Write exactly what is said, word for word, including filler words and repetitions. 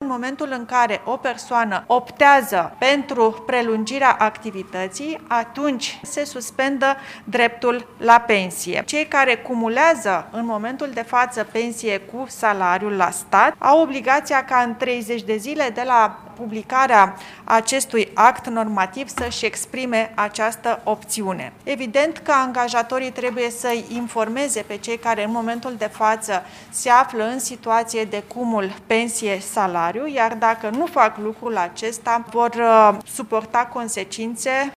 momentul în care o persoană optează pentru prelungirea activității, atunci se suspendă dreptul la pensie. Cei care cumulează în momentul de față pensie cu salariul la stat au obligația ca în treizeci de zile de la publicarea acestui act normativ să-și exprime această opțiune. Evident că angajatorii trebuie să-i informeze pe cei care în momentul de față se află în situație de cumul pensie-salariu, iar dacă nu fac lucrul acesta, vor suporta consecințe